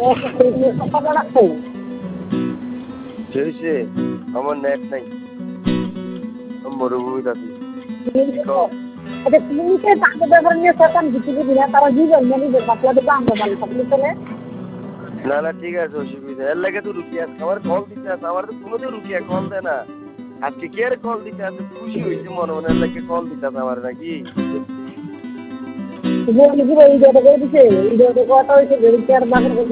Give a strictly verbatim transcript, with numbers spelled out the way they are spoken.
হয়েছে আমার নেট নাই মরুভূমিতে আছি আচ্ছা তুমি তাকে ব্যাপার নিয়ে শতান কিছু বুঝি না তারা জীবন মানে বাতলা দেবো আমরা ভালো থাকলে চলে না না ঠিক আছে অসুবিধা এর লাগে তো রুকিয়া আমার কল দিতে আছে আমার তো কোনো তো রুকিয়া কল দেয় না আজকে কে আর কল দিতে আছে খুশি হয়েছে মনে মনে এর লাগে কল দিতে আছে আমার নাকি এই যে কথা হয়েছে